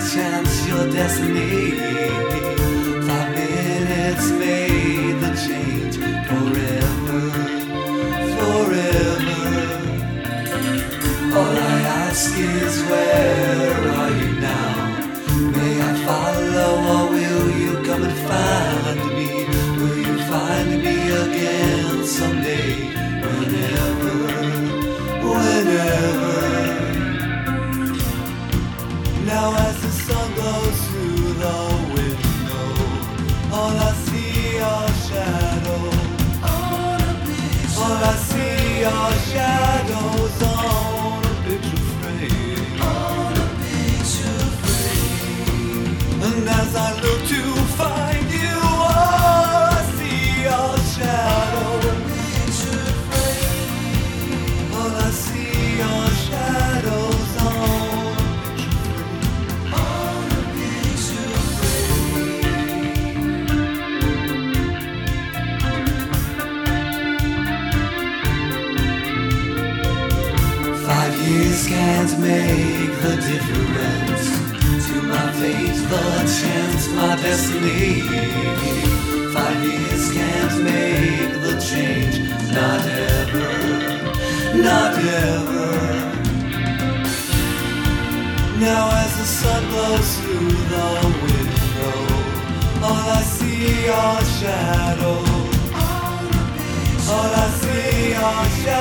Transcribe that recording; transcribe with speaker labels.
Speaker 1: chance, your destiny. 5 minutes made the change forever, forever. All I ask is where are you now? May I follow or will you come and find me? Will you find me again someday? Whenever, whenever. Now as the sun goes through the window, all I see are shadows. All I see are shadows on a picture frame. And as I look to find you, all I see are shadows. All I see are shadows on a picture frame. 5 years can't make the difference to my fate, the chance, my destiny. 5 years can't make the change, not ever, not ever. Now as the sun blows through the window, all I see are shadows. All I see are shadows.